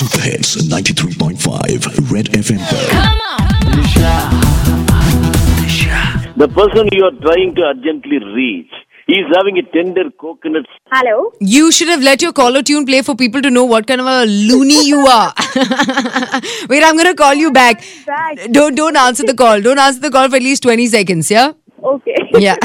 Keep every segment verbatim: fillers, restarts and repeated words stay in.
Super Hits ninety-three point five Red F M. The person you are trying to urgently reach, he is having a tender coconut. Hello? You should have let your caller tune play for people to know what kind of a loony you are. Wait, I'm going to call you back. Back. Don't don't answer the call. Don't answer the call for at least twenty seconds, yeah? Okay. Yeah.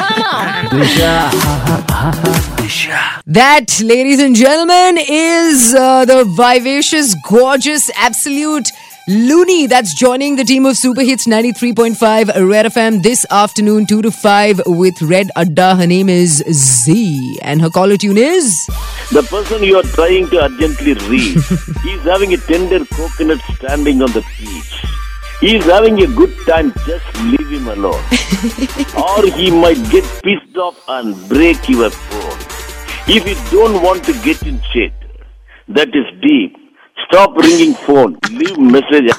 That, ladies and gentlemen, is uh, the vivacious, gorgeous, absolute loony that's joining the team of Super Hits ninety-three point five Red F M this afternoon, two to five with Red Adda. Her name is Z and her caller tune is... The person you are trying to urgently reach, he is having a tender coconut standing on the beach. He is having a good time, just leave him alone. Or he might get pissed off and break your phone. If you don't want to get in shit, that is deep. Stop ringing phone. Leave message.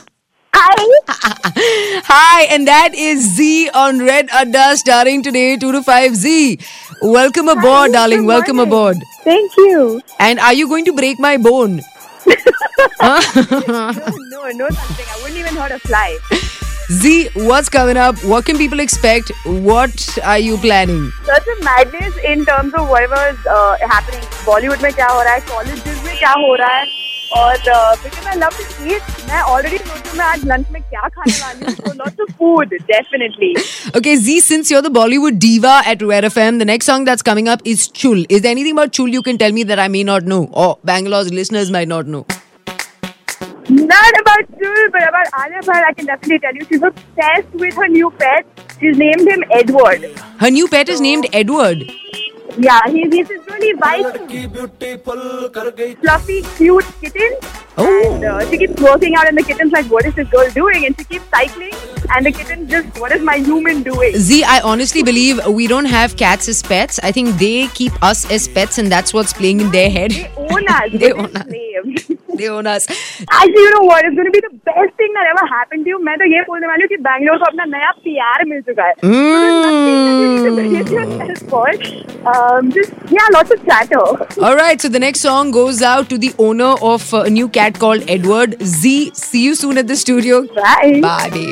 Hi. Hi, and that is Z on Red Adda starting today, two to five. Z, welcome aboard, Hi, darling. good Welcome morning. aboard. Thank you. And are you going to break my bone? No, no, no such thing. I wouldn't even hurt a fly. Z, what's coming up? What can people expect? What are you planning? Such a madness in terms of whatever is uh, happening. Bollywood में क्या हो रहा है, colleges में क्या हो रहा है, और uh, because I love to eat, मैं already सोचूं मैं आज lunch में क्या खाने वाली हूँ. So lots of food, definitely. Okay, Z, since you're the Bollywood diva at Red F M, the next song that's coming up is Chul. Is there anything about Chul you can tell me that I may not know, or Bangalore's listeners might not know? Not about Jul, but about Alia Bhatt, I can definitely tell you. She's obsessed with her new pet. She's named him Edward. Her new pet is named Edward. Yeah, he's, he's this really white, fluffy, cute kitten. Oh. And uh, she keeps working out and the kitten's like, what is this girl doing? And she keeps cycling and the kitten just, what is my human doing? Z, I honestly believe we don't have cats as pets. I think they keep us as pets and that's what's playing in their head. They own us. They own us. Slaves. They own us. Actually, you know what? It's going to be the best thing that ever happened to you. मैं तो ये बोलने वाली हूँ कि बैंगलोर को अपना नया P R मिल चुका है. Um, just, yeah, lots of chatter. Alright, so the next song goes out to the owner of a new cat called Edward. Z, see you soon at the studio. Bye. Bye, babe.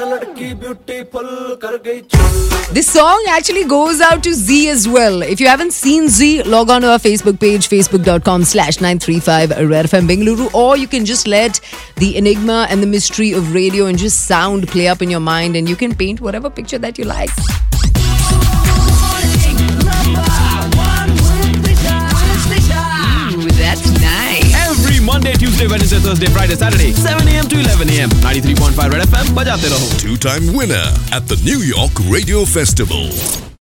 This song actually goes out to Z as well. If you haven't seen Z, log on to our Facebook page, facebook.com slash 935 Red F M Bengaluru, or you can just let the enigma and the mystery of radio and just sound play up in your mind and you can paint whatever picture that you like. Ooh, that's nice. Every Monday, Tuesday, Wednesday, Thursday, Friday, Saturday, seven a.m. to eleven a.m. ninety-three point five Red F M, बजाते रहो. Two-time winner at the New York Radio Festival.